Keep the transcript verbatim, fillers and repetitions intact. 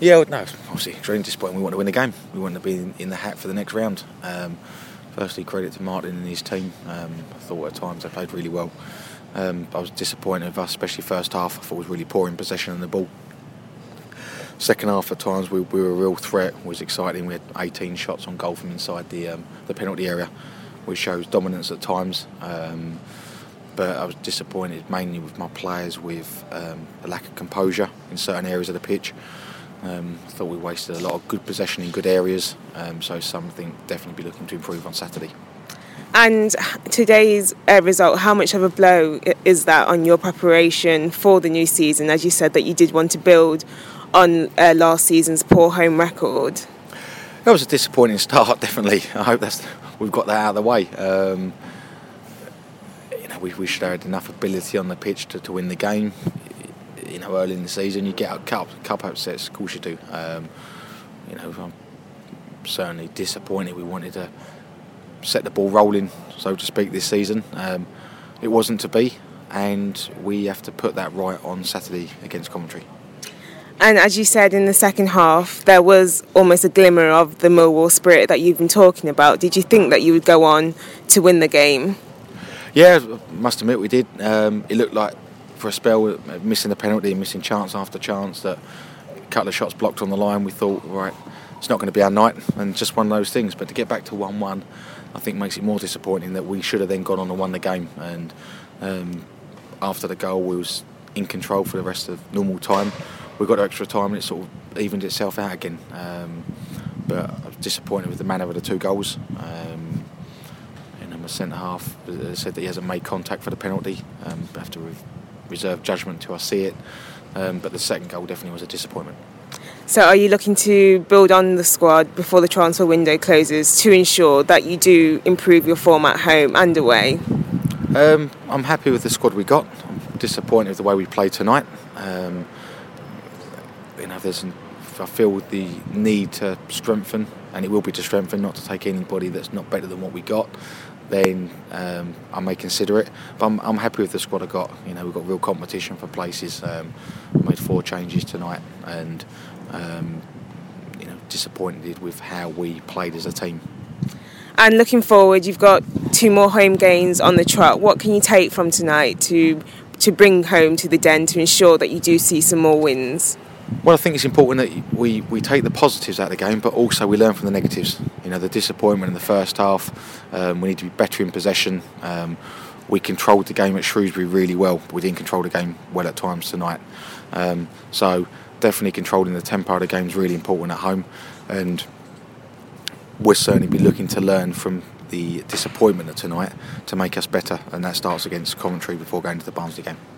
Yeah, well, no, obviously extremely disappointing. We want to win the game. We want to be in, in the hat for the next round. Um, firstly, credit to Martin and his team. Um, I thought at times they played really well. Um, I was disappointed with us, especially first half. I thought it was really poor in possession of the ball. Second half, at times, we, we were a real threat. It was exciting. We had eighteen shots on goal from inside the um, the penalty area, which shows dominance at times. Um, but I was disappointed mainly with my players, with um, a lack of composure in certain areas of the pitch. Um, I thought we wasted a lot of good possession in good areas, um, so something definitely be looking to improve on Saturday. And today's uh, result, how much of a blow is that on your preparation for the new season? As you said that you did want to build on uh, last season's poor home record. That was a disappointing start, definitely. I hope that's we've got that out of the way. Um, you know, we, we should have had enough ability on the pitch to, to win the game. You know, early in the season, you get out cup cup upsets. Of course you do. Um, you know, I'm certainly disappointed. We wanted to set the ball rolling, so to speak, this season. Um, it wasn't to be, and we have to put that right on Saturday against Coventry. And as you said, in the second half, there was almost a glimmer of the Millwall spirit that you've been talking about. Did you think that you would go on to win the game? Yeah, I must admit we did. Um, it looked like, for a spell, missing the penalty, missing chance after chance, that a couple of shots blocked on the line, we thought, right, it's not going to be our night, and just one of those things. But to get back to one one, I think makes it more disappointing that we should have then gone on and won the game. And um, after the goal, we was in control for the rest of normal time. We got extra time and it sort of evened itself out again. Um, but I was disappointed with the manner of the two goals. Um, and then the centre half said that he hasn't made contact for the penalty. Um, we have to re- reserve judgment till I see it. Um, but the second goal definitely was a disappointment. So are you looking to build on the squad before the transfer window closes to ensure that you do improve your form at home and away? Um, I'm happy with the squad we got. I'm disappointed with the way we played tonight. Um, you know, there's an, I feel the need to strengthen, and it will be to strengthen, not to take anybody that's not better than what we got. Then um, I may consider it. But I'm, I'm happy with the squad I got. You know, we've got real competition for places. Um, I made four changes tonight, and um, you know, disappointed with how we played as a team. And looking forward, you've got two more home games on the trot. What can you take from tonight to to bring home to the Den to ensure that you do see some more wins? Well, I think it's important that we, we take the positives out of the game, but also we learn from the negatives. You know, the disappointment in the first half, um, we need to be better in possession. Um, we controlled the game at Shrewsbury really well, but we didn't control the game well at times tonight. Um, so definitely controlling the tempo of the game is really important at home, and we'll certainly be looking to learn from the disappointment of tonight to make us better, and that starts against Coventry before going to the Barnsley game.